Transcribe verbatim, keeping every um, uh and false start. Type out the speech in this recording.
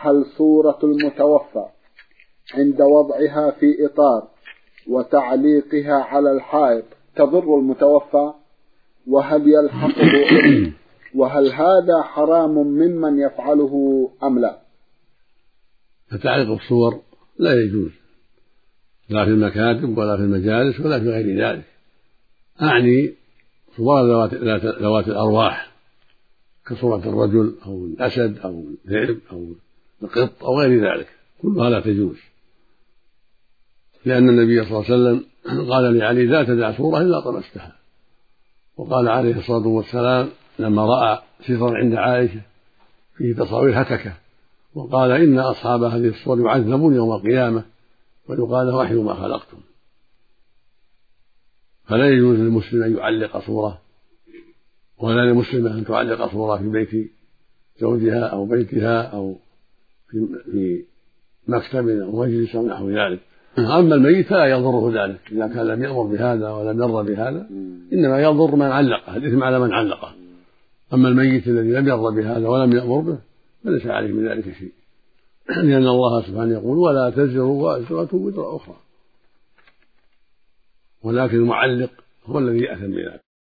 هل صورة المتوفى عند وضعها في إطار وتعليقها على الحائط تضر المتوفى؟ وهل يلحقه وهل هذا حرام ممن يفعله أم لا؟ فتعليق الصور لا يجوز، لا في المكاتب ولا في المجالس ولا في غير ذلك. أعني صور ذوات الأرواح كصورة الرجل أو الأسد أو الذئب أو القط أو غير ذلك كلها لا تجوز، لأن النبي صلى الله عليه وسلم قال لعلي لا تدع صورة إلا طمستها. وقال عليه الصلاة والسلام لما رأى سترا عند عائشة فيه تصاوير هتكة وقال إن أصحاب هذه الصور يعذبون يوم القيامة ويقال وحي ما خلقتم. فلا يجوز للمسلم أن يعلق صورة ولا للمسلمة أن تعلق صورة في بيت زوجها أو بيتها أو في مكتب أو مجلس أو نحو ذلك. أما الميت فلا يضره ذلك إذا كان لم يأمر بهذا ولم يرضى بهذا، إنما يضر من علقه، الإثم على من علقه. أما الميت الذي لم يرضى بهذا ولم يأمر به فليس عليه من ذلك شيء، لأن الله سبحانه يقول ولا تزر وازرة وزر أخرى، ولكن المعلق هو الذي يأثم بذلك.